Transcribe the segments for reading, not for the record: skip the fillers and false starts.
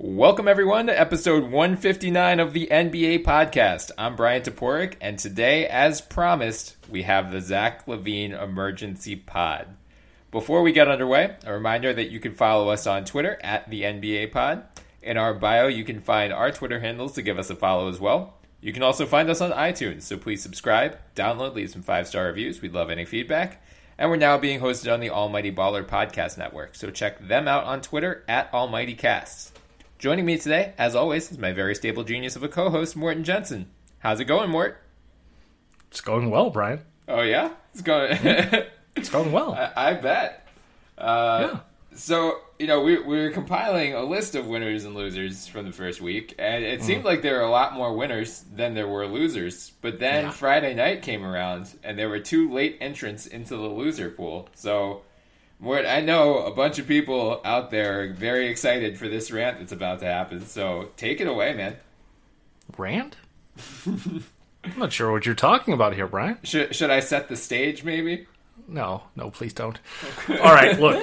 Welcome, everyone, to episode 159 of the NBA podcast. I'm Brian Toporek, and today, as promised, we have the Zach LaVine Emergency Pod. Before we get underway, a reminder that you can follow us on Twitter at the NBA Pod. In our bio, you can find our Twitter handles to give us a follow as well. You can also find us on iTunes, so please subscribe, download, leave some 5-star reviews. We'd love any feedback. And we're now being hosted on the Almighty Baller Podcast Network, so check them out on Twitter at AlmightyCasts. Joining me today, as always, is my very stable genius of a co-host, Morten Jensen. How's it going, Mort? It's going well, Brian. Oh, yeah? It's going It's going well. I bet. Yeah. So, we were compiling a list of winners and losers from the first week, and it seemed like there were a lot more winners than there were losers. But then Friday night came around, and there were 2 late entrants into the loser pool. So, Mort, I know a bunch of people out there are very excited for this rant that's about to happen. So, take it away, man. Rant? I'm not sure what you're talking about here, Brian. Should I set the stage, maybe? No, please don't. Okay. All right, look.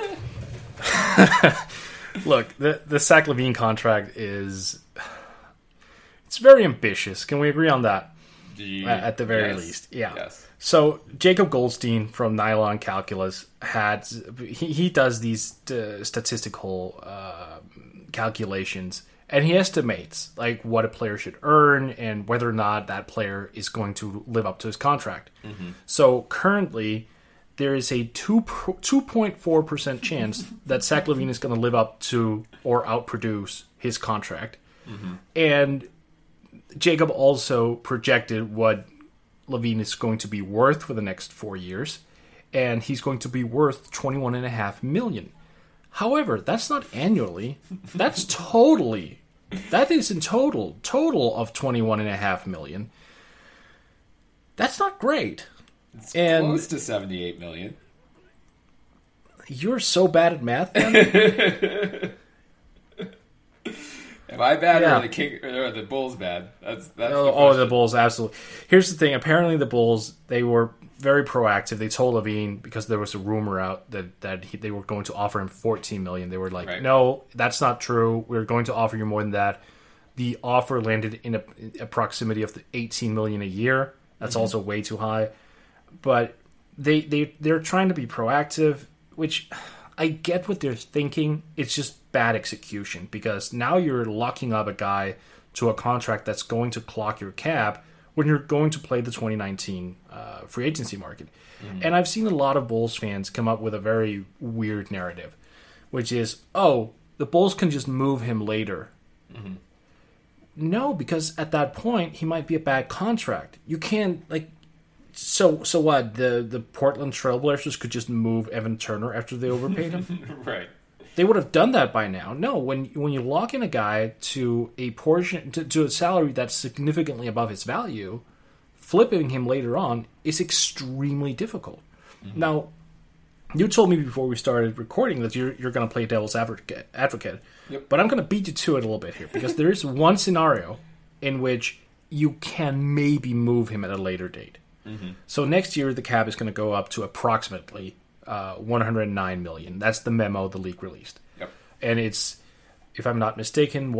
Look, the Zach LaVine contract it's very ambitious. Can we agree on that? At the very least. Yeah. Yes. So Jacob Goldstein from Nylon Calculus he does these statistical calculations, and he estimates like what a player should earn and whether or not that player is going to live up to his contract. Mm-hmm. So currently, there is a 2.4% chance that Zach LaVine is going to live up to or outproduce his contract. Mm-hmm. And Jacob also projected what LaVine is going to be worth for the next 4 years, and he's going to be worth $21.5 million. However, that's not annually. That's totally. That is in total of $21.5 million. That's not great. It's close to $78 million. You're so bad at math, then? Am I bad or the Bulls bad? That's the Bulls, absolutely. Here's the thing. Apparently the Bulls, they were very proactive. They told LaVine, because there was a rumor out that they were going to offer him $14 million. They were like, No, that's not true. We're going to offer you more than that. The offer landed in a proximity of the $18 million a year. That's also way too high. But they're trying to be proactive, which I get what they're thinking. It's just bad execution, because now you're locking up a guy to a contract that's going to clock your cap when you're going to play the 2019 free agency market. Mm-hmm. And I've seen a lot of Bulls fans come up with a very weird narrative, which is, the Bulls can just move him later. Mm-hmm. No, because at that point, he might be a bad contract. You can't, So what? The Portland Trailblazers could just move Evan Turner after they overpaid him? Right. They would have done that by now. No, when you lock in a guy to a portion to a salary that's significantly above his value, flipping him later on is extremely difficult. Mm-hmm. Now, you told me before we started recording that you're going to play devil's advocate. Yep. But I'm going to beat you to it a little bit here, because there is one scenario in which you can maybe move him at a later date. Mm-hmm. So next year, the cap is going to go up to approximately $109 million. That's the memo the league released. Yep. And it's, if I'm not mistaken,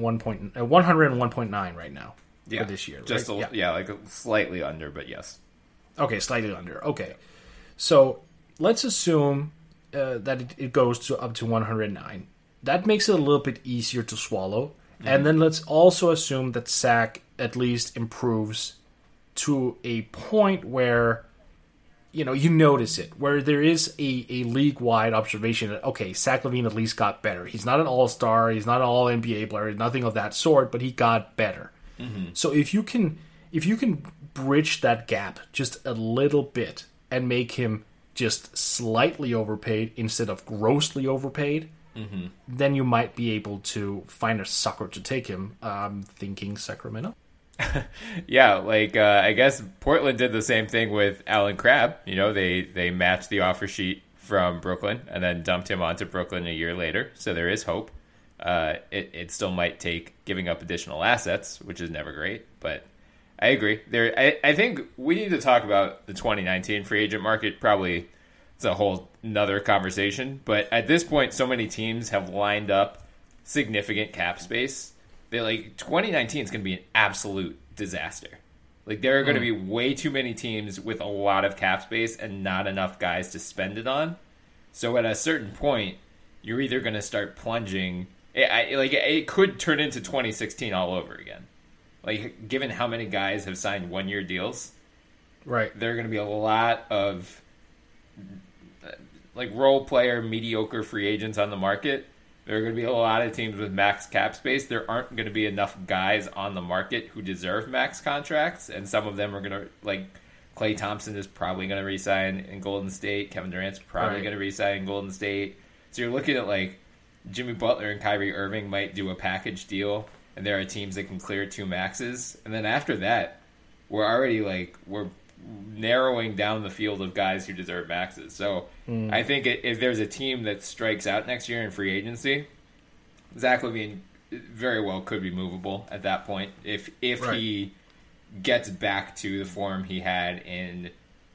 101.9 right now for this year. Just right? Slightly under, but yes. Okay, slightly under. Okay. So let's assume that it goes up to 109. That makes it a little bit easier to swallow. Mm-hmm. And then let's also assume that Zach at least improves to a point where you notice it, where there is a league-wide observation that, okay, Zach LaVine at least got better. He's not an all-star, he's not an all-NBA player, nothing of that sort, but he got better. Mm-hmm. So if you can bridge that gap just a little bit and make him just slightly overpaid instead of grossly overpaid, mm-hmm. then you might be able to find a sucker to take him. Thinking Sacramento. Yeah, I guess Portland did the same thing with Alan Crabb. They matched the offer sheet from Brooklyn and then dumped him onto Brooklyn a year later. So there is hope. It still might take giving up additional assets, which is never great. But I agree. I think we need to talk about the 2019 free agent market. Probably it's a whole nother conversation. But at this point, so many teams have lined up significant cap space, they 2019 is going to be an absolute disaster. Like, there are going to be way too many teams with a lot of cap space and not enough guys to spend it on. So at a certain point, you're either going to start plunging. It could turn into 2016 all over again. Like, given how many guys have signed one-year deals, right? There are going to be a lot of role player, mediocre free agents on the market. There are going to be a lot of teams with max cap space. There aren't going to be enough guys on the market who deserve max contracts, and some of them are going to, Klay Thompson is probably going to re-sign in Golden State. Kevin Durant's probably going to re-sign in Golden State. So you're looking at, Jimmy Butler and Kyrie Irving might do a package deal, and there are teams that can clear 2 maxes. And then after that, we're already, we're narrowing down the field of guys who deserve maxes. So I think if there's a team that strikes out next year in free agency, Zach LaVine very well could be movable at that point if he gets back to the form he had in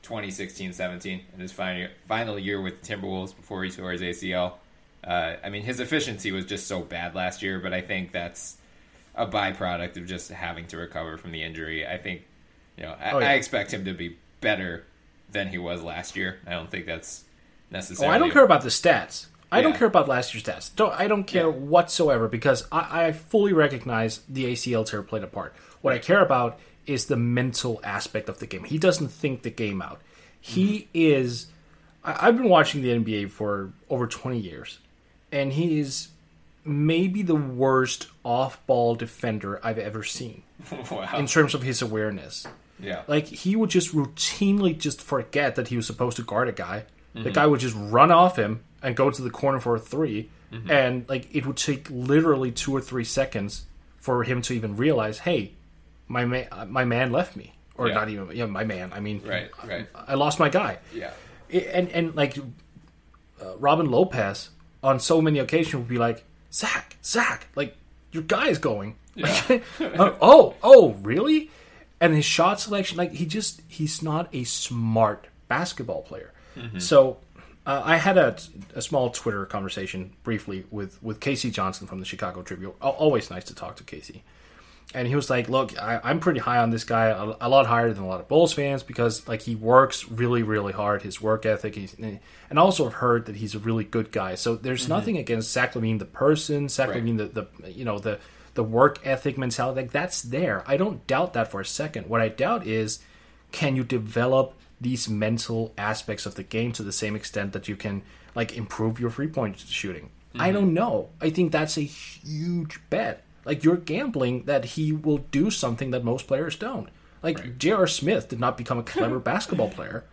2016-17 in his final year with the Timberwolves before he tore his ACL. His efficiency was just so bad last year, but I think that's a byproduct of just having to recover from the injury. I think I expect him to be better than he was last year. I don't think that's necessarily... I don't care about the stats. I don't care about last year's stats. I don't care whatsoever, because I fully recognize the ACL tear played a part. What I care about is the mental aspect of the game. He doesn't think the game out. He is... I've been watching the NBA for over 20 years, and he is maybe the worst off-ball defender I've ever seen. Wow. In terms of his awareness. Yeah. He would just routinely just forget that he was supposed to guard a guy. The guy would just run off him and go to the corner for a 3. And it would take literally 2 or 3 seconds for him to even realize, hey, my man left me. Or not even my man. I mean, right. I lost my guy. Yeah. And Robin Lopez on so many occasions would be like, Zach, your guy is going. Yeah. Oh, really? And his shot selection, he's not a smart basketball player. So I had a small Twitter conversation briefly with Casey Johnson from the Chicago Tribune. Always nice to talk to Casey. And he was like, look, I'm pretty high on this guy, a lot higher than a lot of Bulls fans, because he works really, really hard, his work ethic. And also I've heard that he's a really good guy. So there's nothing against Zach LaVine, the person, Zach LaVine, the work ethic mentality, that's there. I don't doubt that for a second. What I doubt is, can you develop these mental aspects of the game to the same extent that you can improve your 3-point shooting? I don't know. I think that's a huge bet. You're gambling that he will do something that most players don't. J.R. Smith did not become a clever basketball player.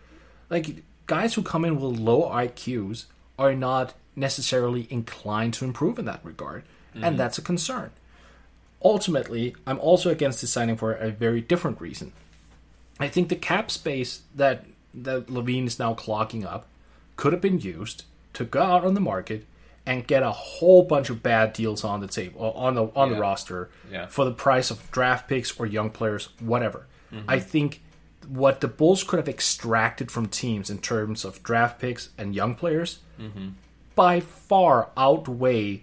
Guys who come in with low IQs are not necessarily inclined to improve in that regard, and that's a concern. Ultimately, I'm also against his signing for a very different reason. I think the cap space that LaVine is now clogging up could have been used to go out on the market and get a whole bunch of bad deals on the table, on the roster, for the price of draft picks or young players, whatever. I think what the Bulls could have extracted from teams in terms of draft picks and young players by far outweigh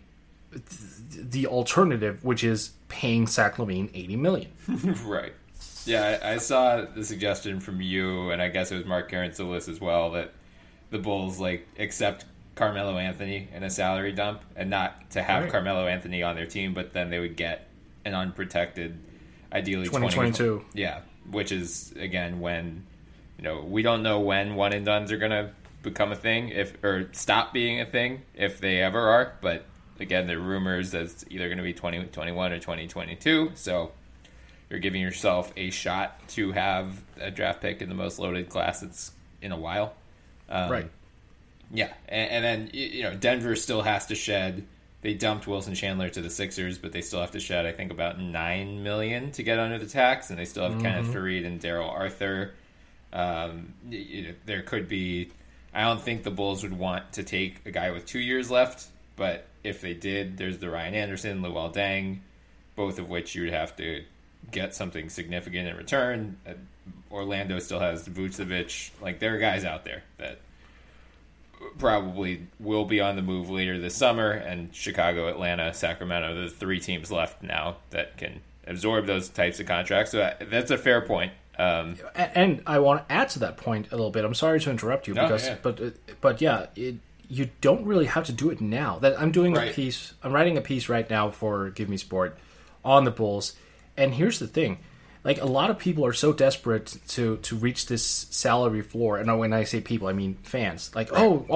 the alternative, which is paying Zach LaVine $80 million. Right. Yeah, I saw the suggestion from you, and I guess it was Mark Karantzoulis as well, that the Bulls accept Carmelo Anthony in a salary dump, and not to have Carmelo Anthony on their team, but then they would get an unprotected, ideally 2022. Yeah, which is again when we don't know when one and dones are going to become a thing, or stop being a thing, if they ever are. But again, there are rumors that it's either going to be 2021 or 2022. So you're giving yourself a shot to have a draft pick in the most loaded class it's in a while. Right. Yeah, and then Denver still has to shed. They dumped Wilson Chandler to the Sixers, but they still have to shed, I think, about $9 million to get under the tax, and they still have Kenneth Faried and Daryl Arthur. There could be. I don't think the Bulls would want to take a guy with 2 years left, but if they did, there's the Ryan Anderson, Luol Deng, both of which you would have to get something significant in return. Orlando still has Vucevic. There are guys out there that probably will be on the move later this summer, and Chicago, Atlanta, Sacramento, the 3 teams left now that can absorb those types of contracts. So that's a fair point. And I want to add to that point a little bit. I'm sorry to interrupt you, but you don't really have to do it now. That I'm doing a piece. I'm writing a piece right now for Give Me Sport on the Bulls, and here's the thing. Like, a lot of people are so desperate to reach this salary floor, and when I say people, I mean fans. Like,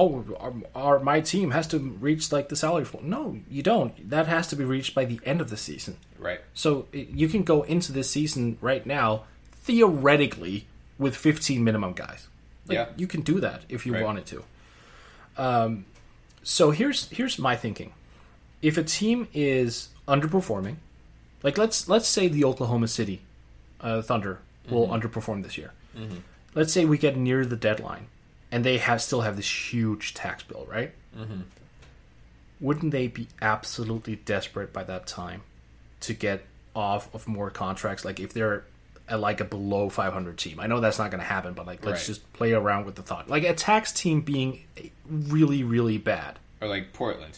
my team has to reach like the salary floor. No, you don't. That has to be reached by the end of the season. Right. So you can go into this season right now, theoretically, with 15 minimum guys. You can do that if you wanted to. So here's my thinking. If a team is underperforming, like let's say the Oklahoma City Thunder will underperform this year. Mm-hmm. Let's say we get near the deadline, and they still have this huge tax bill, right? Mm-hmm. Wouldn't they be absolutely desperate by that time to get off of more contracts? Like, if they're like a below 500 team, I know that's not going to happen, but like, let's just play around with the thought. Like a tax team being really, really bad, or like Portland,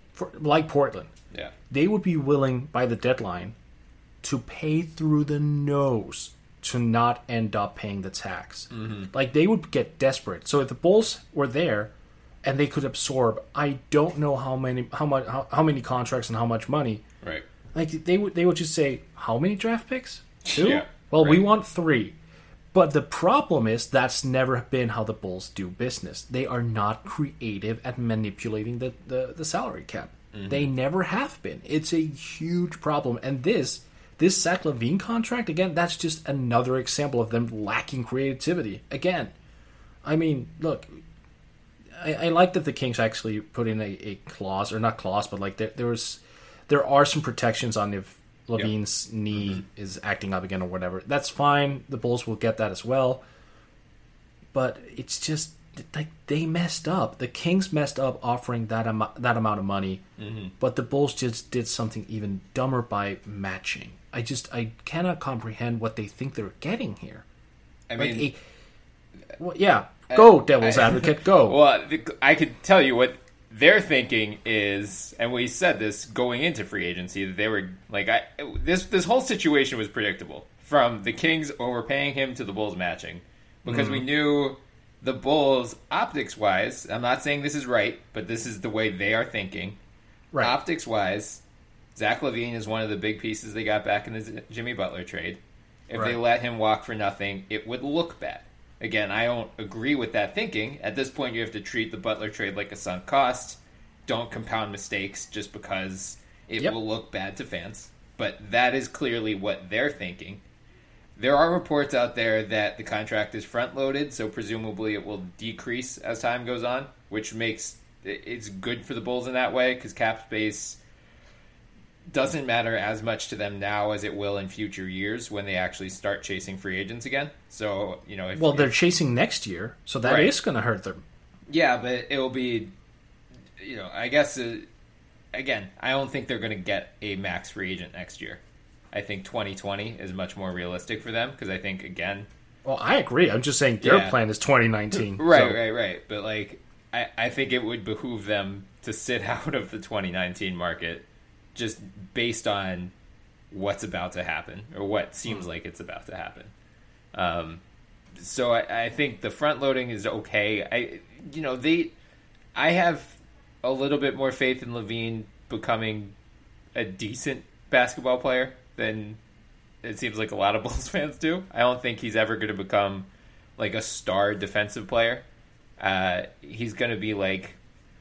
yeah, they would be willing by the deadline to pay through the nose to not end up paying the tax. Mm-hmm. Like, they would get desperate. So if the Bulls were there and they could absorb, I don't know how many contracts and how much money. Right. Like, they would just say, how many draft picks? 2? Yeah, well, we want 3. But the problem is that's never been how the Bulls do business. They are not creative at manipulating the salary cap. Mm-hmm. They never have been. It's a huge problem. And this Zach LaVine contract, again, that's just another example of them lacking creativity. Again, I mean, look, I like that the Kings actually put in a clause, or not clause, but like there are some protections on if LaVine's knee is acting up again or whatever. That's fine. The Bulls will get that as well. But it's just like they messed up. The Kings messed up offering that amount of money, but the Bulls just did something even dumber by matching. I cannot comprehend what they think they're getting here. I mean, go Devil's Advocate, go. Well, I could tell you what their thinking is, and we said this going into free agency, that they were like, this whole situation was predictable from the Kings overpaying him to the Bulls matching, because we knew the Bulls, optics-wise, I'm not saying this is right, but this is the way they are thinking. Right. Optics-wise, Zach LaVine is one of the big pieces they got back in the Jimmy Butler trade. If they let him walk for nothing, it would look bad. Again, I don't agree with that thinking. At this point, you have to treat the Butler trade like a sunk cost. Don't compound mistakes just because it will look bad to fans. But that is clearly what they're thinking. There are reports out there that the contract is front-loaded, so presumably it will decrease as time goes on, which makes it's good for the Bulls in that way, because cap space doesn't matter as much to them now as it will in future years when they actually start chasing free agents again. So, they're chasing next year, so that is going to hurt them. Yeah, but it will be, I guess, again, I don't think they're going to get a max free agent next year. I think 2020 is much more realistic for them, because I think, again... Well, I agree. I'm just saying their plan is 2019. Right. But, I think it would behoove them to sit out of the 2019 market just based on what's about to happen, or what seems like it's about to happen. So I think the front loading is okay. I have a little bit more faith in LaVine becoming a decent basketball player than it seems like a lot of Bulls fans do. I don't think he's ever going to become like a star defensive player. He's going to be like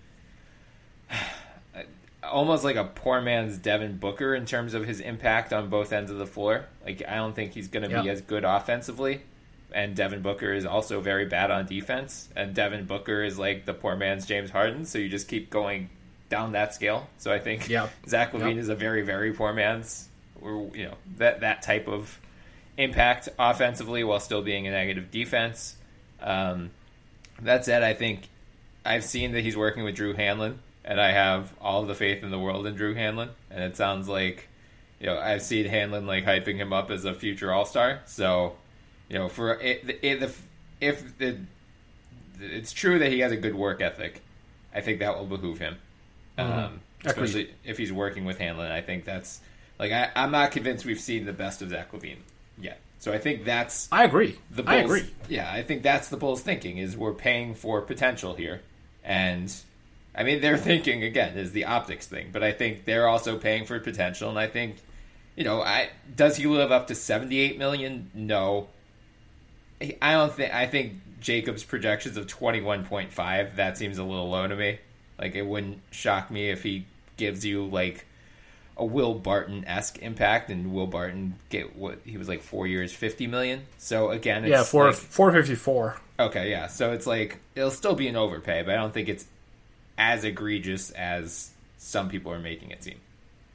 almost like a poor man's Devin Booker in terms of his impact on both ends of the floor. Like, I don't think he's going to be as good offensively. And Devin Booker is also very bad on defense. And Devin Booker is like the poor man's James Harden. So you just keep going down that scale. So I think Zach LaVine is a very, very poor man's, or that type of impact offensively while still being a negative defense. That said, I think I've seen that he's working with Drew Hanlen, and I have all the faith in the world in Drew Hanlen. And it sounds like, I've seen Hanlen like hyping him up as a future All-Star. So, for if the it's true that he has a good work ethic. I think that will behoove him, especially if he's working with Hanlon. I think that's I'm not convinced we've seen the best of Zach LaVine yet. So I think that's I agree. I agree. Yeah, I think that's the Bulls' thinking is we're paying for potential here, and I mean their thinking again is the optics thing, but I think they're also paying for potential, and I think does he live up to $78 million? No, I don't think. I think Jacob's projections of 21.5 that seems a little low to me. Like it wouldn't shock me if he gives you like a Will Barton-esque impact, and Will Barton he was like 4 years, $50 million. So again, it's $454. Okay, yeah. So it's like it'll still be an overpay, but I don't think it's as egregious as some people are making it seem.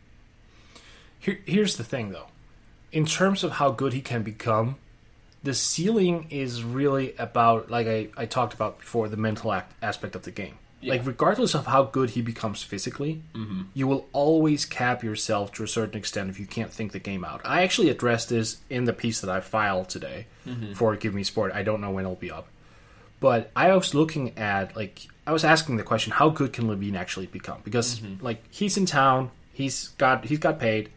Here's the thing, though. In terms of how good he can become, the ceiling is really about, like I talked about before, the mental aspect of the game. Yeah. Like, regardless of how good he becomes physically, you will always cap yourself to a certain extent if you can't think the game out. I actually addressed this in the piece that I filed today for Give Me Sport. I don't know when it'll be up. But I was looking at, I was asking the question, how good can LaVine actually become? Because, he's in town, he's got paid.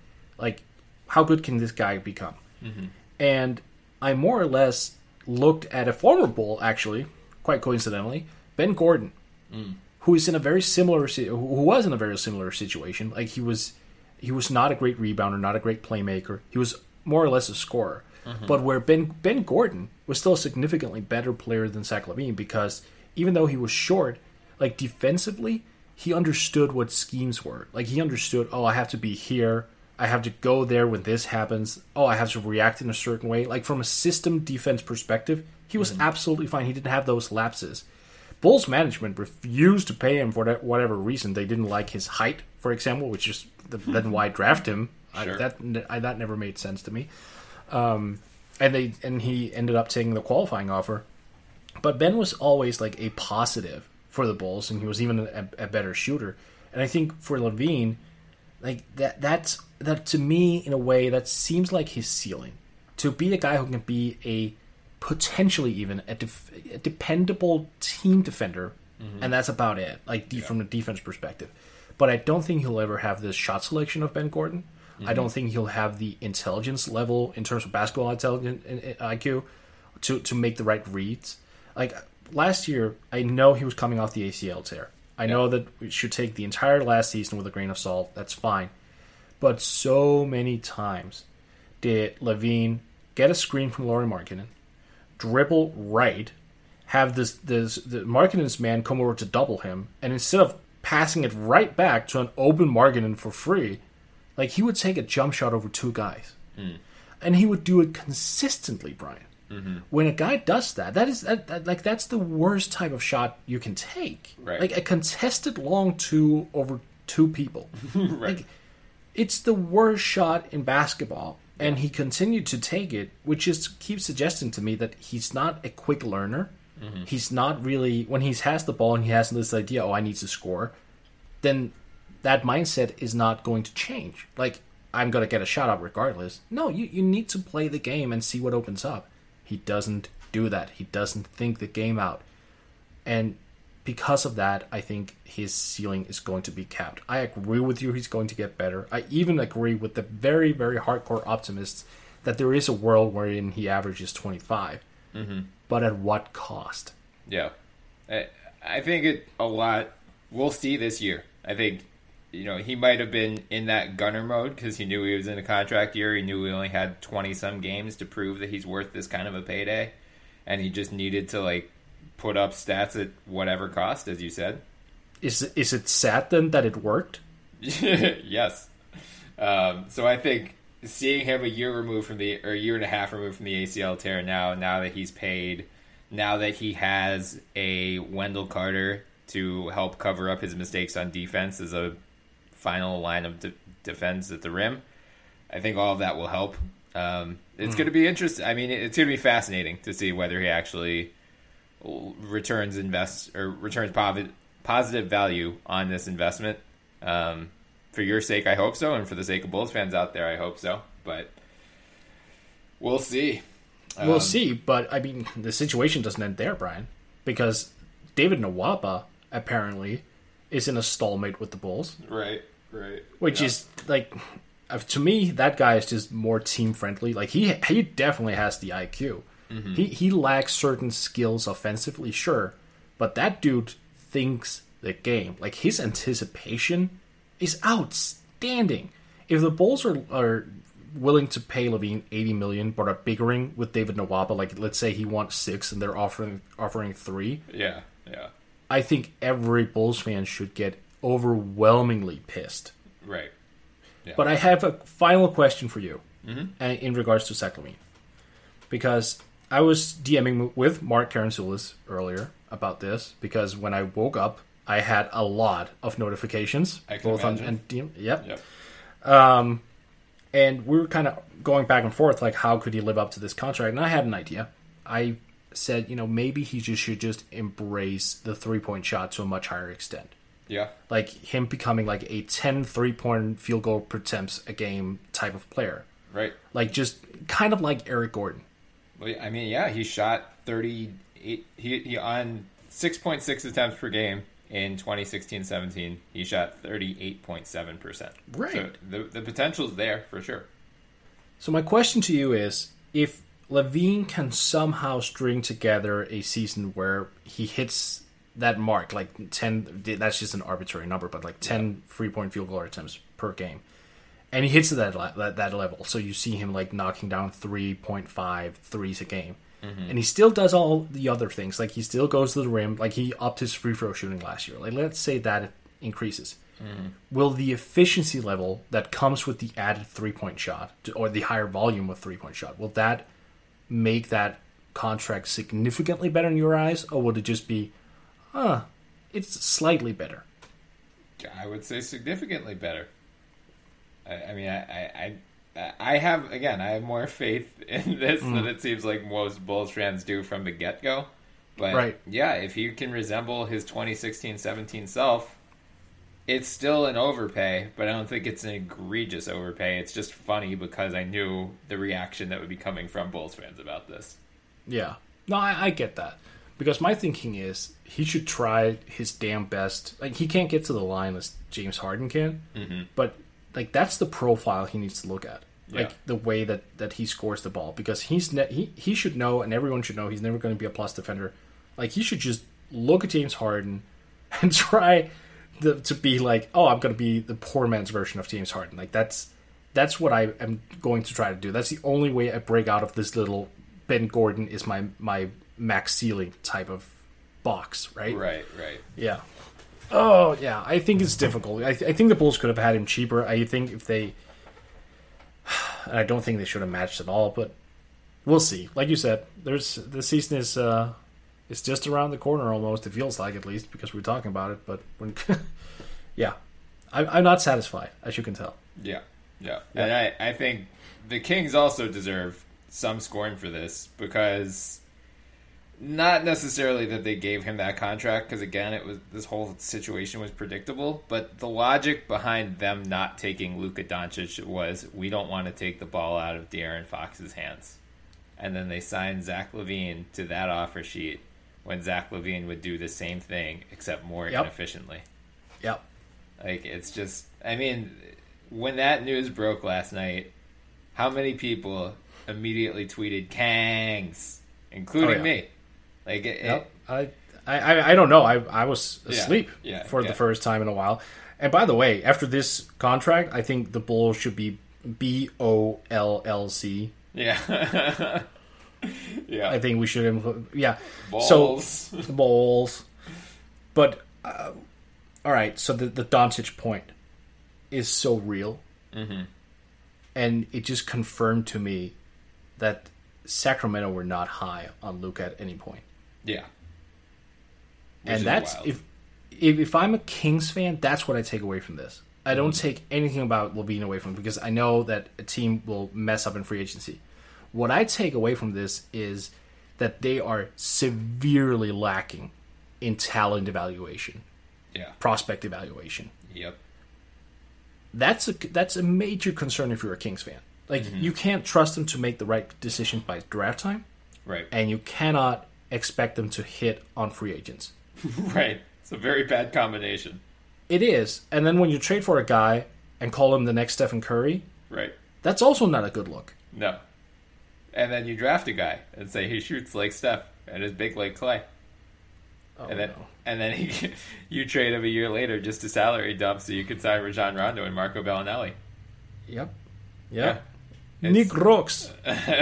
How good can this guy become? And I more or less looked at a former Bull, actually, quite coincidentally, Ben Gordon. Who was in a very similar situation. Like he was not a great rebounder, not a great playmaker. He was more or less a scorer. But where Ben Gordon was still a significantly better player than Zach LaVine, because even though he was short, defensively, he understood what schemes were. He understood, I have to be here. I have to go there when this happens. I have to react in a certain way. From a system defense perspective, he was absolutely fine. He didn't have those lapses. Bulls management refused to pay him for whatever reason. They didn't like his height, for example, which is then why draft him. Sure. That never made sense to me. And he ended up taking the qualifying offer. But Ben was always a positive for the Bulls, and he was even a better shooter. And I think for LaVine, that to me, in a way, that seems like his ceiling. To be a guy who can be a potentially even a dependable team defender, and that's about it, from the defense perspective. But I don't think he'll ever have this shot selection of Ben Gordon. I don't think he'll have the intelligence level in terms of basketball intelligence IQ to make the right reads. Last year, I know he was coming off the ACL tear. I know that we should take the entire last season with a grain of salt. That's fine. But so many times did LaVine get a screen from Lauri Markkanen, dribble right, have the Markkanen's man come over to double him, and instead of passing it right back to an open Markkanen for free, he would take a jump shot over two guys. And he would do it consistently, Brian. When a guy does that's the worst type of shot you can take. Right. A contested long two over two people. Right. It's the worst shot in basketball. And he continued to take it, which just keeps suggesting to me that he's not a quick learner. He's not really, when he has the ball and he has this idea, I need to score, then that mindset is not going to change. I'm going to get a shot up regardless. No, you need to play the game and see what opens up. He doesn't do that. He doesn't think the game out. And because of that, I think his ceiling is going to be capped. I agree with you, he's going to get better. I even agree with the very, very hardcore optimists that there is a world wherein he averages 25. But at what cost? Yeah. I think a lot we'll see this year. I think, he might have been in that gunner mode because he knew he was in a contract year. He knew he only had 20-some games to prove that he's worth this kind of a payday. And he just needed to, put up stats at whatever cost, as you said. Is it sad then that it worked? Yes. So I think seeing him a year and a half removed from the ACL tear now that he's paid, now that he has a Wendell Carter to help cover up his mistakes on defense as a final line of defense at the rim, I think all of that will help. It's going to be interesting. I mean, it's going to be fascinating to see whether he actually returns positive value on this investment. For your sake, I hope so, and for the sake of Bulls fans out there, I hope so. But we'll see. We'll see, but I mean, the situation doesn't end there, Brian, because David Nwaba apparently is in a stalemate with the Bulls. Right. Which is like, to me, that guy is just more team friendly. Like he definitely has the IQ. Mm-hmm. He lacks certain skills offensively, sure, but that dude thinks the game. Like his anticipation is outstanding. If the Bulls are willing to pay LaVine $80 million, but are bickering with David Nwaba, like let's say he wants 6 and they're offering 3. Yeah. I think every Bulls fan should get overwhelmingly pissed. Right. Yeah. But I have a final question for you in regards to Zach LaVine. Because I was DMing with Mark Karantzoulis earlier about this, because when I woke up, I had a lot of notifications. Both on DM. Yep. And we were kind of going back and forth, like, how could he live up to this contract? And I had an idea. I said, maybe he should just embrace the three-point shot to a much higher extent. Yeah. Like him becoming like a 10 three-point field goal per attempts a game type of player. Right. Like just kind of like Eric Gordon. Well, I mean, yeah, he shot 38. He on 6.6 attempts per game in 2016-17. He shot 38.7%. Right. So the potential's there for sure. So my question to you is, if LaVine can somehow string together a season where he hits that mark, like 10, that's just an arbitrary number, but like 10 three-point field goal attempts per game, and he hits that level, so you see him like knocking down 3.5 threes a game, and he still does all the other things, like he still goes to the rim, like he upped his free throw shooting last year, like let's say that increases. Will the efficiency level that comes with the added three-point shot, or the higher volume of three-point shot, will that make that contract significantly better in your eyes, or would it just be, it's slightly better? I would say significantly better. I mean, I have more faith in this than it seems like most Bulls fans do from the get-go. But yeah, if he can resemble his 2016-17 self, it's still an overpay, but I don't think it's an egregious overpay. It's just funny because I knew the reaction that would be coming from Bulls fans about this. Yeah. No, I get that. Because my thinking is he should try his damn best. Like, he can't get to the line as James Harden can, but like that's the profile he needs to look at. Like the way that he scores the ball, because he should know, and everyone should know, he's never going to be a plus defender. Like, he should just look at James Harden and try to be like, oh, I'm going to be the poor man's version of James Harden. Like that's what I am going to try to do. That's the only way I break out of this little Ben Gordon is my max ceiling type of box, right? Right. Yeah. Oh, yeah. I think it's difficult. I think the Bulls could have had him cheaper. I think if they... And I don't think they should have matched at all, but we'll see. Like you said, the season is it's just around the corner almost. It feels like, at least, because we're talking about it. But yeah, I'm not satisfied, as you can tell. Yeah. And I think the Kings also deserve some scorn for this, because not necessarily that they gave him that contract, because again, this whole situation was predictable, but the logic behind them not taking Luka Doncic was, we don't want to take the ball out of De'Aaron Fox's hands. And then they signed Zach LaVine to that offer sheet when Zach LaVine would do the same thing, except more inefficiently. Yep. Like, it's just, I mean, when that news broke last night, how many people immediately tweeted Kangs, including me? Like, I don't know. I was asleep for the first time in a while. And by the way, after this contract, I think the Bulls should be BOLLC. Yeah. Yeah. I think we should. Yeah. Balls. So balls. But all right. So the Doncic point is so real, and it just confirmed to me that Sacramento were not high on Luka at any point. Yeah. And that's wild. If I'm a Kings fan, that's what I take away from this. I don't take anything about LaVine away from it, because I know that a team will mess up in free agency. What I take away from this is that they are severely lacking in talent evaluation. Yeah. Prospect evaluation. Yep. That's a major concern if you're a Kings fan. Like, you can't trust them to make the right decision by draft time. Right. And you cannot expect them to hit on free agents. Right. It's a very bad combination. It is. And then when you trade for a guy and call him the next Stephen Curry, right, that's also not a good look. No. And then you draft a guy and say he shoots like Steph and is big like Clay. Oh, and then you trade him a year later just to salary dump so you could sign Rajon Rondo and Marco Bellinelli. Yep. Yeah. Nick Rocks.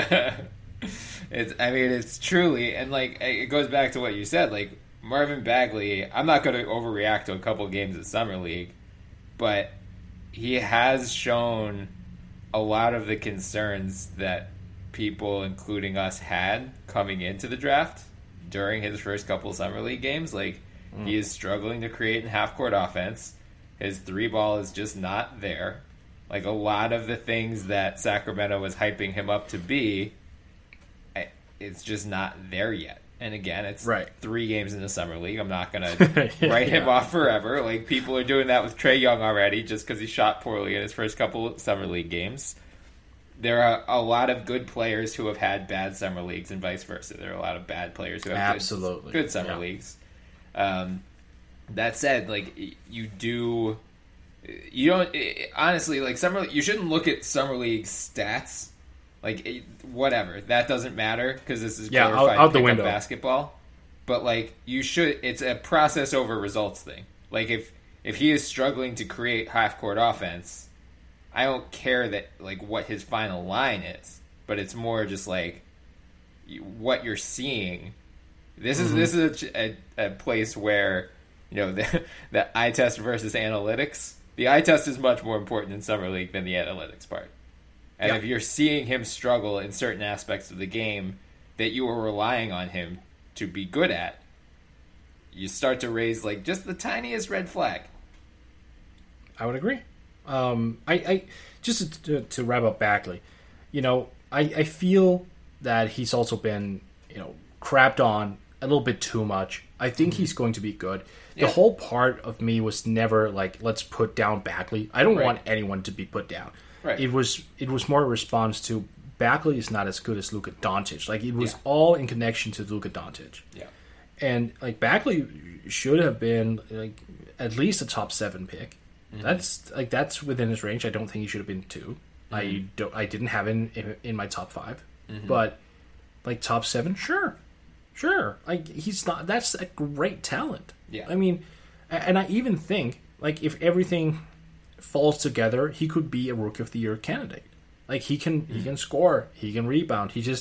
It's truly, and like it goes back to what you said, like Marvin Bagley, I'm not going to overreact to a couple games of Summer League, but he has shown a lot of the concerns that people, including us, had coming into the draft during his first couple Summer League games. Like, he is struggling to create in half-court offense. His three ball is just not there. Like, a lot of the things that Sacramento was hyping him up to be, it's just not there yet. And again, it's 3 games in the Summer League. I'm not going to write him off forever. Like, people are doing that with Trae Young already just because he shot poorly in his first couple Summer League games. There are a lot of good players who have had bad Summer Leagues and vice versa. There are a lot of bad players who have good Summer Leagues. That said, like, you don't, honestly, like, you shouldn't look at Summer League stats. Like, whatever. That doesn't matter because this is glorified out the window basketball. But, like, it's a process over results thing. Like, if he is struggling to create half-court offense, I don't care that, like, what his final line is. But it's more just, like, what you're seeing. This is a place where, you know, the eye test versus analytics. The eye test is much more important in Summer League than the analytics part. And if you're seeing him struggle in certain aspects of the game that you are relying on him to be good at, you start to raise, like, just the tiniest red flag. I would agree. I just to wrap up Bagley, you know, I feel that he's also been, you know, crapped on a little bit too much. I think he's going to be good. The whole part of me was never like, let's put down Bagley. I don't want anyone to be put down. Right. It was more a response to Bagley is not as good as Luka Doncic. Like, it was all in connection to Luka Doncic. Yeah. And, like, Bagley should have been, like, at least a top 7 pick. Mm-hmm. That's within his range. I don't think he should have been 2. Mm-hmm. I didn't have him in my top 5. Mm-hmm. But, like, top 7, sure. Like, he's not. That's a great talent. Yeah. I mean, and I even think, like, if everything falls together, he could be a Rookie of the Year candidate. Like, he can score, he can rebound. He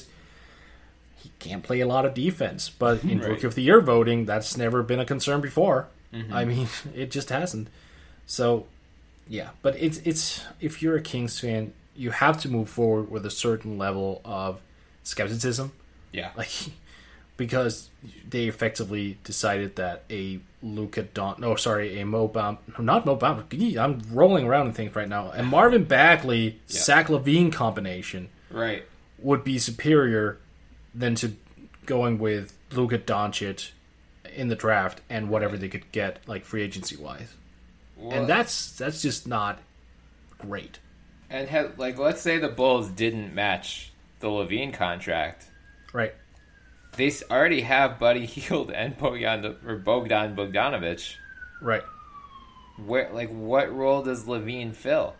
can't play a lot of defense. But in Rookie of the Year voting, that's never been a concern before. Mm-hmm. I mean, it just hasn't. So, yeah. But it's if you're a Kings fan, you have to move forward with a certain level of skepticism. Yeah. Like, because they effectively decided that a Mo Bamba, not Mo Bamba, I'm rolling around in things right now, a Marvin Bagley, Zach LaVine combination would be superior than to going with Luka Doncic in the draft and whatever they could get, like, free agency-wise. And that's just not great. And, let's say the Bulls didn't match the LaVine contract. Right. They already have Buddy Hield and Bogdan Bogdanovic. Right. What role does LaVine fill?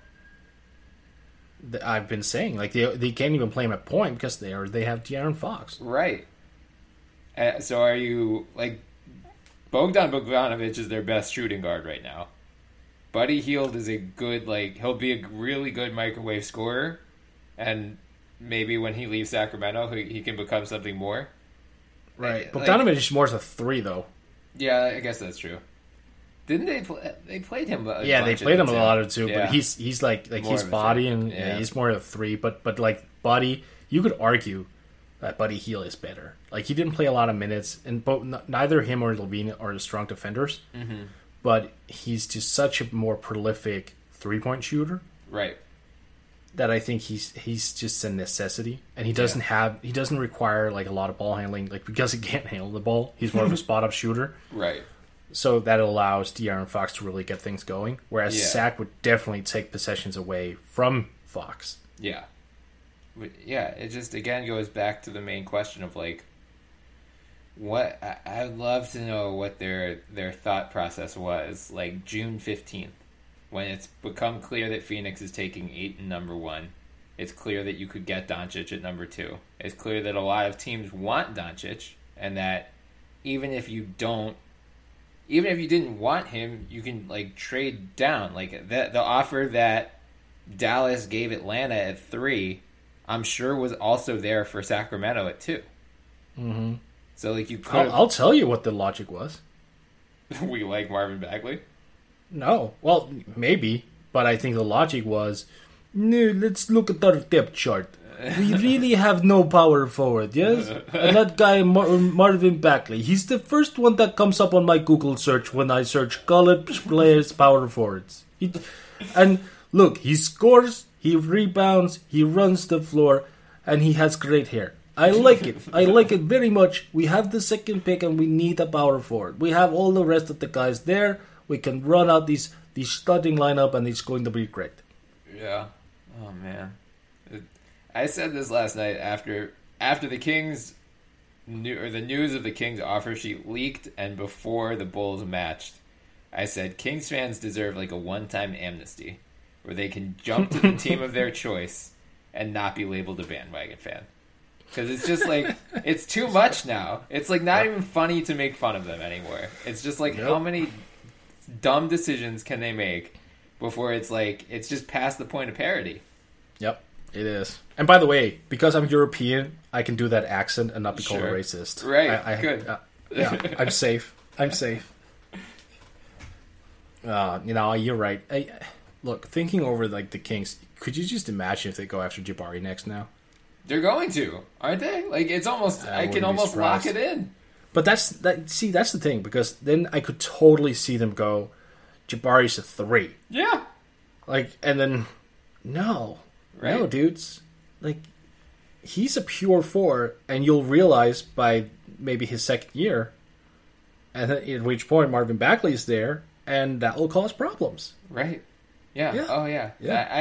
I've been saying, like, they can't even play him at point because they have De'Aaron Fox. Right. So are you, like, Bogdan Bogdanovic is their best shooting guard right now. Buddy Hield is a good, like, he'll be a really good microwave scorer, and maybe when he leaves Sacramento, he can become something more. Right. Bogdanovic is more as a 3, though. Yeah, I guess that's true. Didn't they they played him a Yeah, they played him a lot of too, yeah. but he's like his body and he's more of a 3, but like Buddy, you could argue that Buddy Hield is better. Like, he didn't play a lot of minutes, and neither him or LaVine are strong defenders. Mm-hmm. But he's just such a more prolific 3-point shooter. Right. That I think he's just a necessity, and he doesn't require, like, a lot of ball handling, like, because he can't handle the ball. He's more of a spot up shooter, right? So that allows De'Aaron Fox to really get things going. Whereas Zach would definitely take possessions away from Fox. Yeah, it just again goes back to the main question of, like, I'd love to know what their thought process was, like June 15th, when it's become clear that Phoenix is taking Ayton number 1. It's clear that you could get Doncic at number 2. It's clear that a lot of teams want Doncic, and that even if you didn't want him, you can like trade down. Like the offer that Dallas gave Atlanta at 3, I'm sure was also there for Sacramento at 2. Mm-hmm. So like you could. I'll tell you what the logic was. We like Marvin Bagley? No, well maybe, but I think the logic was, no, let's look at our depth chart. We really have no power forward, yes? And that guy, Marvin Bagley, he's the first one that comes up on my Google search when I search college players power forwards. And look, he scores, he rebounds, he runs the floor, and he has great hair. I like it. I like it very much. We have the second pick and we need a power forward. We have all the rest of the guys there. We can run out these starting lineup and it's going to be great. Yeah. Oh, man. I said this last night after the Kings the news of the Kings offer sheet leaked and before the Bulls matched. I said Kings fans deserve like a one-time amnesty where they can jump to the team of their choice and not be labeled a bandwagon fan. Because it's just like, it's too much now. It's like not even funny to make fun of them anymore. It's just like, how many dumb decisions can they make before it's like, it's just past the point of parody. Yep, it is. And by the way, because I'm European, I can do that accent and not be called a racist. Right, good. Yeah, I'm safe. I'm safe. You're right. Look, thinking over like the Kings, could you just imagine if they go after Jabari next now? They're going to, aren't they? Like it's almost, I can almost lock it in. But that's the thing, because then I could totally see them go, Jabari's a 3. Yeah. Like, and then no, right. No, dudes. Like, he's a pure 4, and you'll realize by maybe his second year, and then at which point Marvin Bagley is there, and that will cause problems. Right. Yeah. Oh yeah.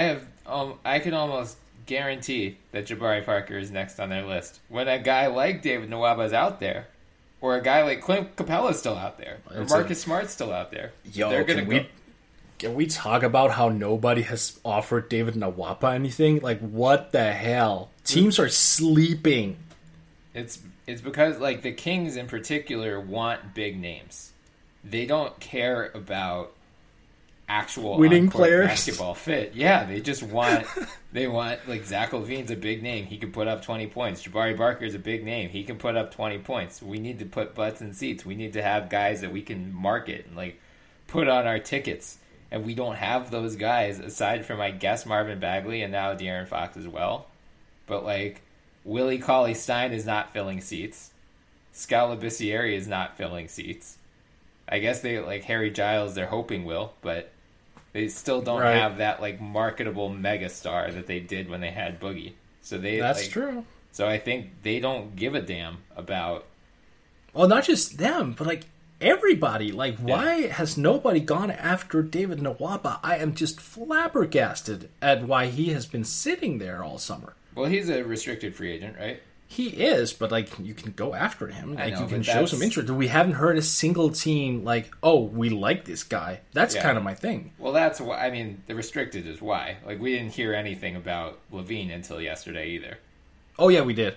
I can almost guarantee that Jabari Parker is next on their list. When a guy like David Nwaba is out there, or a guy like Clint Capella is still out there, or Marcus Smart's still out there, they're going to go. Can we talk about how nobody has offered David Nwaba anything? Like, what the hell? Teams are sleeping. It's because, like, the Kings in particular want big names. They don't care about actual winning players, basketball fit. Yeah, they just want like Zach LaVine's a big name. He can put up 20 points. Jabari Parker's a big name. He can put up 20 points. We need to put butts in seats. We need to have guys that we can market and like put on our tickets. And we don't have those guys aside from, I guess, Marvin Bagley and now De'Aaron Fox as well. But like Willie Cauley-Stein is not filling seats. Skal Labissiere is not filling seats. I guess they like Harry Giles. They're hoping will, but they still don't have that like marketable megastar that they did when they had Boogie. So that's true. So I think they don't give a damn about. Well, not just them, but like everybody. Like, why has nobody gone after David Nwaba? I am just flabbergasted at why he has been sitting there all summer. Well, he's a restricted free agent, right? He is, but like you can go after him. Like you can show some interest. We haven't heard a single team like, oh, we like this guy. That's kind of my thing. Well, that's why. I mean, the restricted is why. Like we didn't hear anything about LaVine until yesterday either. Oh yeah, we did.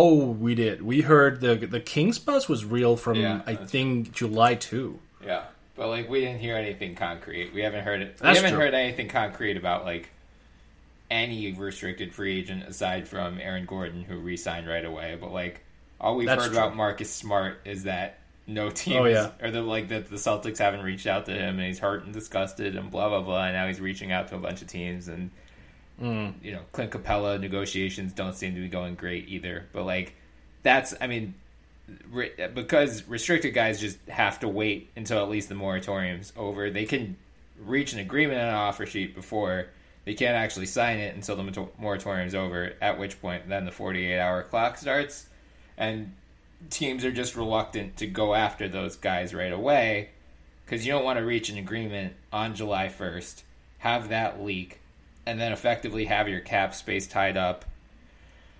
We heard the Kings buzz was real from I think July 2. Yeah, but like we didn't hear anything concrete. We haven't heard it. We haven't heard anything concrete about like any restricted free agent aside from Aaron Gordon, who re-signed right away. But like all we've heard about Marcus Smart is that no team that the Celtics haven't reached out to him and he's hurt and disgusted and blah blah blah. And now he's reaching out to a bunch of teams and Clint Capella negotiations don't seem to be going great either. But like because restricted guys just have to wait until at least the moratorium's over. They can reach an agreement on an offer sheet before. They can't actually sign it until the moratorium's over, at which point then the 48-hour clock starts. And teams are just reluctant to go after those guys right away because you don't want to reach an agreement on July 1st, have that leak, and then effectively have your cap space tied up.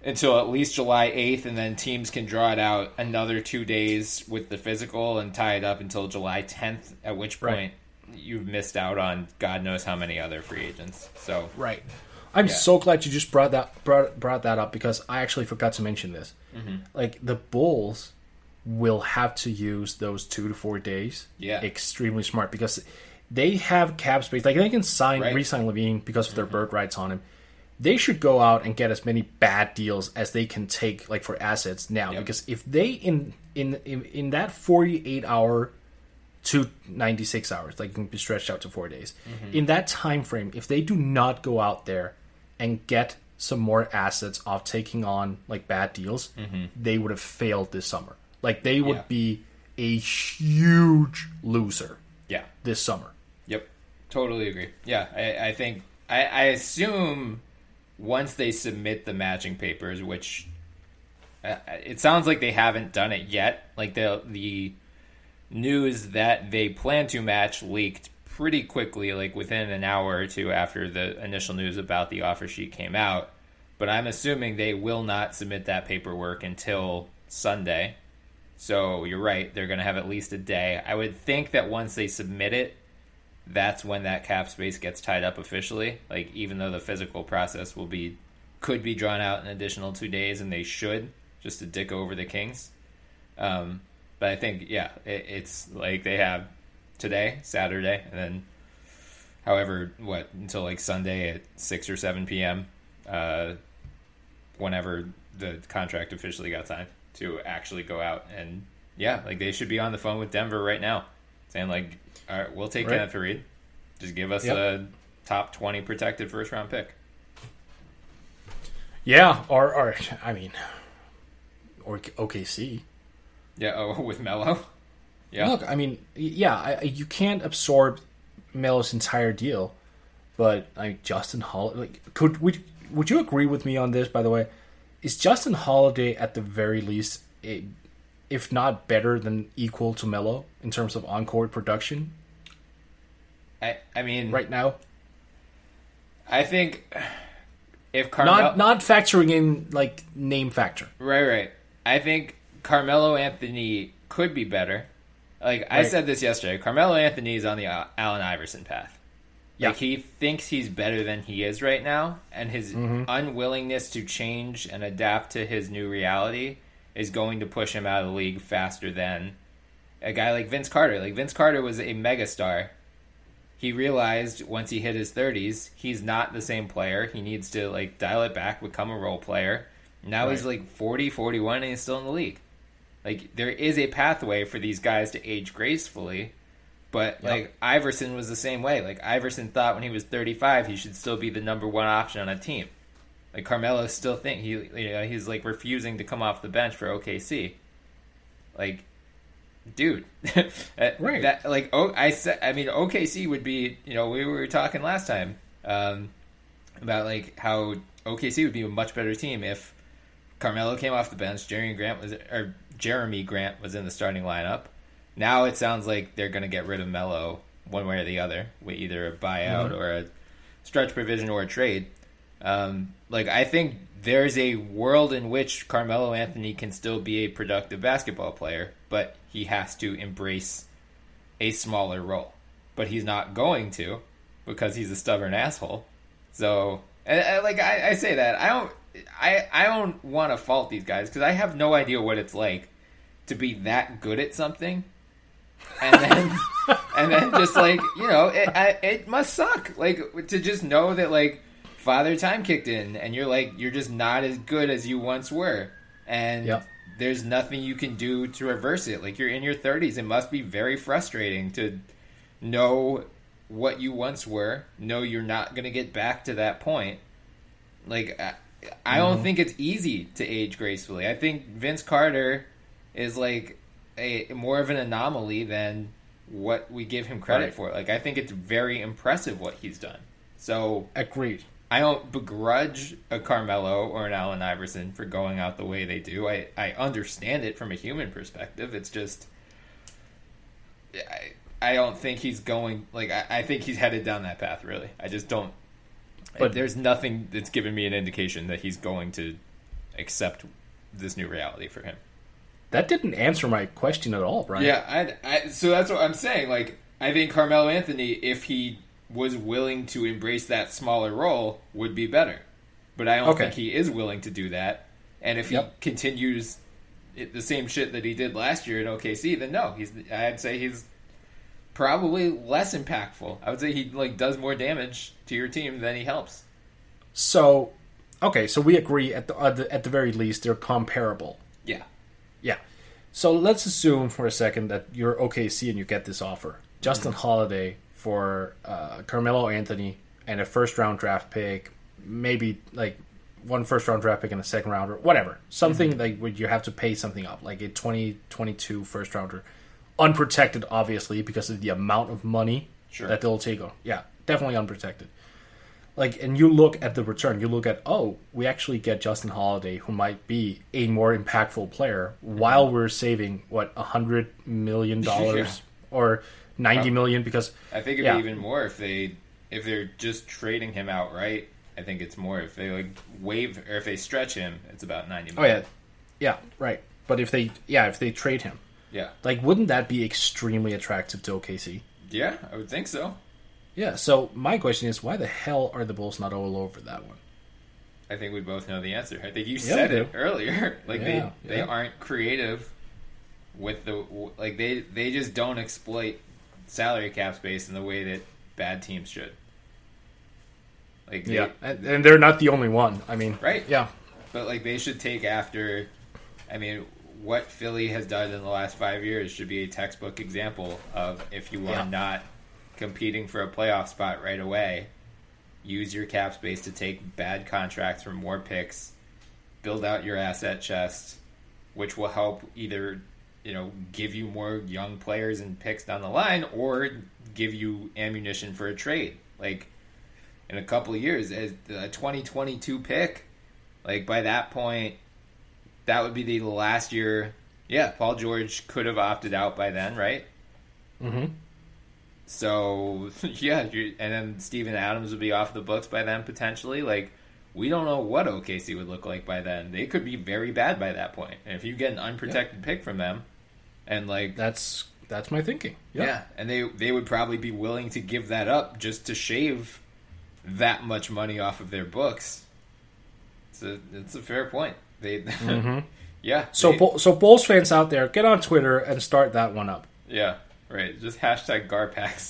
until at least July 8th, and then teams can draw it out another 2 days with the physical and tie it up until July 10th, at which point you've missed out on God knows how many other free agents. So right. I'm so glad you just brought that up, because I actually forgot to mention this. Mm-hmm. Like, the Bulls will have to use those 2 to 4 days extremely smart, because they have cap space. Like, they can re-sign LaVine because of their bird rights on him. They should go out and get as many bad deals as they can take, like, for assets now. Because if they in that 48-hour to 96 hours, like, it can be stretched out to 4 days. Mm-hmm. In that time frame, if they do not go out there and get some more assets off taking on, like, bad deals, they would have failed this summer. Like, they would be a huge loser this summer. Yep. Totally agree. Yeah, I think... I assume once they submit the matching papers, which it sounds like they haven't done it yet. Like, the news that they plan to match leaked pretty quickly, like within an hour or two after the initial news about the offer sheet came out. But I'm assuming they will not submit that paperwork until Sunday. So you're right, they're going to have at least a day. I would think that once they submit it, that's when that cap space gets tied up officially. Like, even though the physical process could be drawn out an additional 2 days, and they should, just to dick over the Kings. But I think, it's like they have today, Saturday, and then until like Sunday at 6 or 7 p.m., whenever the contract officially got signed, to actually go out. And like, they should be on the phone with Denver right now saying, like, all right, we'll take Kenneth Faried. Just give us a top 20 protected first round pick. Yeah, or OKC. Yeah, with Melo. Yeah. Look, I mean, you can't absorb Melo's entire deal, but Justin Holiday. Like, would you agree with me on this? By the way, is Justin Holiday at the very least, if not better than equal to Melo in terms of on-court production? I mean, right now, I think if Carmelo not factoring in, like, name factor, right. I think Carmelo Anthony could be better. Like, I said this yesterday, Carmelo Anthony is on the Allen Iverson path. Yeah. Like, he thinks he's better than he is right now, and his unwillingness to change and adapt to his new reality is going to push him out of the league faster than a guy like Vince Carter. Like, Vince Carter was a megastar. He realized once he hit his 30s, he's not the same player. He needs to, like, dial it back, become a role player. Now he's like 40, 41, and he's still in the league. Like, there is a pathway for these guys to age gracefully, but like, Iverson was the same way. Like, Iverson thought when he was 35 he should still be the number one option on a team. Like, Carmelo still he's like refusing to come off the bench for OKC. Like, dude, right? That, like, OKC would be. We were talking last time about, like, how OKC would be a much better team if Carmelo came off the bench, Jeremy Grant was in the starting lineup. Now it sounds like they're going to get rid of Melo one way or the other, with either a buyout or a stretch provision or a trade. Like, I think there's a world in which Carmelo Anthony can still be a productive basketball player, but he has to embrace a smaller role. But he's not going to, because he's a stubborn asshole. So, I say that. I don't want to fault these guys, because I have no idea what it's like to be that good at something, and then just, like, it must suck, like, to just know that, like, Father Time kicked in, and you're just not as good as you once were, and there's nothing you can do to reverse it. Like, you're in your 30s. It must be very frustrating to know what you once were, know you're not going to get back to that point. Like, I don't think it's easy to age gracefully. I think Vince Carter is, like, a more of an anomaly than what we give him credit for. Like, I think it's very impressive what he's done. So, agreed. I don't begrudge a Carmelo or an Allen Iverson for going out the way they do. I understand it from a human perspective. It's just, I don't think he's going, like, I think he's headed down that path, really. I just don't. But there's nothing that's given me an indication that he's going to accept this new reality for him. That didn't answer my question at all, Brian. Yeah, so that's what I'm saying. Like, I think Carmelo Anthony, if he was willing to embrace that smaller role, would be better. But I don't think he is willing to do that. And if he continues the same shit that he did last year in OKC, then no, I'd say he's probably less impactful. I would say he does more damage to your team than he helps. So, so we agree at the very least they're comparable. Yeah. Yeah. So let's assume for a second that you're OKC and you get this offer. Justin Holiday for Carmelo Anthony and a first-round draft pick, maybe one first-round draft pick and a second-rounder, whatever. Something where you have to pay something up, like a 2022 first-rounder. Unprotected, obviously, because of the amount of money that they'll take on. Yeah, definitely unprotected. And you look at the return, you look at, we actually get Justin Holiday, who might be a more impactful player, while we're saving, $100 million or $90 million, because... I think it'd be even more if they're just trading him outright. I think it's more if they waive, or if they stretch him, it's about $90 million. Oh, yeah. Yeah, right. But if they trade him, wouldn't that be extremely attractive to OKC? Yeah, I would think so. Yeah, so my question is, why the hell are the Bulls not all over that one? I think we both know the answer. I think you said it earlier. They aren't creative with they just don't exploit salary cap space in the way that bad teams should. And they're not the only one. I mean, right? Yeah, but they should take after. I mean, what Philly has done in the last 5 years should be a textbook example of, if you are not competing for a playoff spot right away, use your cap space to take bad contracts for more picks, build out your asset chest, which will help either give you more young players and picks down the line, or give you ammunition for a trade. In a couple of years, as a 2022 pick, by that point, that would be the last year. Yeah, Paul George could have opted out by then, right? Mm-hmm. So, and then Steven Adams would be off the books by then, potentially. We don't know what OKC would look like by then. They could be very bad by that point. And if you get an unprotected pick from them, and that's my thinking. Yeah, and they would probably be willing to give that up just to shave that much money off of their books. It's a fair point. So Bulls fans out there, get on Twitter and start that one up. Yeah. Right, just hashtag Garpax.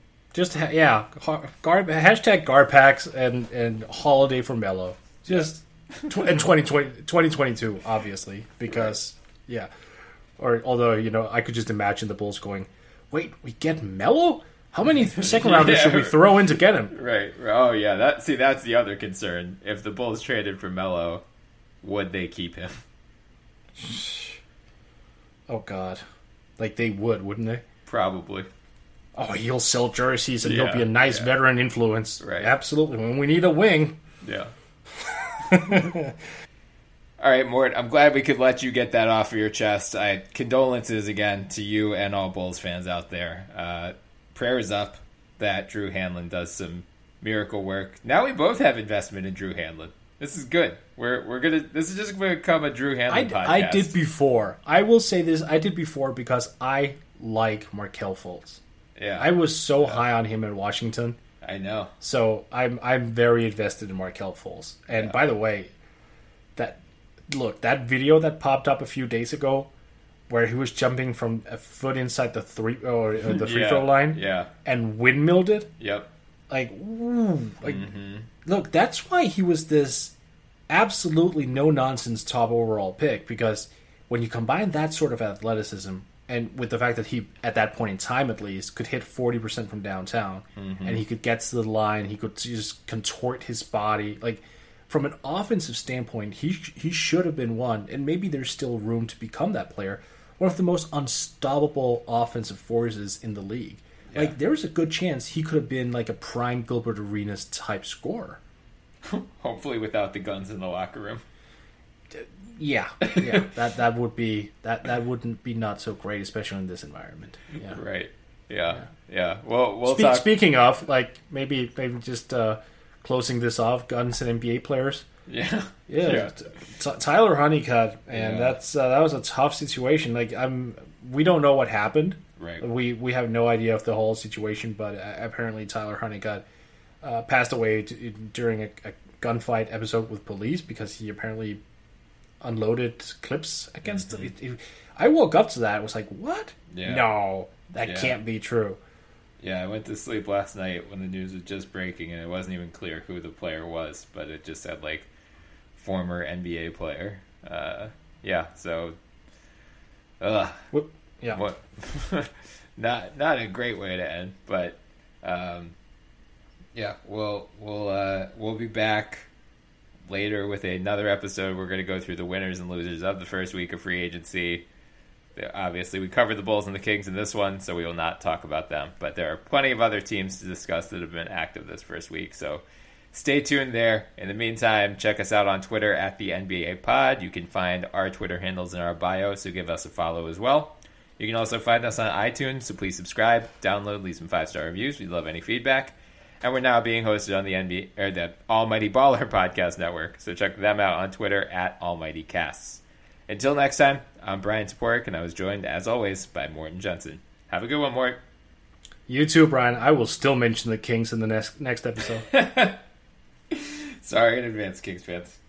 Hashtag Garpax and Holiday for Melo. Just in 2022, obviously, because although I could just imagine the Bulls going, wait, we get Melo? How many second rounders should we throw in to get him? Right. Oh yeah, that's the other concern. If the Bulls traded for Melo, would they keep him? Oh God, they would, wouldn't they? Probably. Oh, he'll sell jerseys and he'll be a nice veteran influence. Right. Absolutely. When we need a wing. Yeah. All right, Mort, I'm glad we could let you get that off of your chest. Condolences again to you and all Bulls fans out there. Prayers up that Drew Hanlen does some miracle work. Now we both have investment in Drew Hanlen. This is good. This is just gonna become a Drew Hanlen podcast. I did before. I will say this. I did before because I like Markelle Fultz. Yeah, I was so high on him in Washington. I know. So I'm very invested in Markelle Fultz. And by the way, that video that popped up a few days ago, where he was jumping from a foot inside the free throw line, and windmilled it. Yep. Look, that's why he was this absolutely no nonsense top overall pick, because when you combine that sort of athleticism and with the fact that he, at that point in time at least, could hit 40% from downtown, and he could get to the line, he could just contort his body. From an offensive standpoint, he should have been one, and maybe there's still room to become that player, one of the most unstoppable offensive forces in the league. Yeah. There's a good chance he could have been a prime Gilbert Arenas type scorer. Hopefully without the guns in the locker room. Yeah. that would be that wouldn't be not so great, especially in this environment. Yeah. Right. Yeah. Well, we'll talk. Speaking of, maybe just closing this off, guns and NBA players. Yeah. Tyler Honeycutt, and that was a tough situation. Like we don't know what happened. Right. We have no idea of the whole situation, but apparently Tyler Honeycutt passed away during a gunfight episode with police because he apparently unloaded clips against them. I woke up to that and was like, what? Yeah. No, that can't be true. Yeah, I went to sleep last night when the news was just breaking, and it wasn't even clear who the player was, but it just said, like, former NBA player. So... Yeah. What? Not a great way to end, but... we'll be back later with another episode. We're going to go through the winners and losers of the first week of free agency. Obviously, we covered the Bulls and the Kings in this one, so we will not talk about them. But there are plenty of other teams to discuss that have been active this first week, so stay tuned there. In the meantime, check us out on Twitter at the NBA Pod. You can find our Twitter handles in our bio, so give us a follow as well. You can also find us on iTunes, so please subscribe, download, leave some 5-star reviews. We'd love any feedback. And we're now being hosted on the Almighty Baller Podcast Network, so check them out on Twitter at AlmightyCasts. Until next time, I'm Brian Toporek, and I was joined, as always, by Morten Jensen. Have a good one, Mort. You too, Brian. I will still mention the Kings in the next episode. Sorry in advance, Kings fans.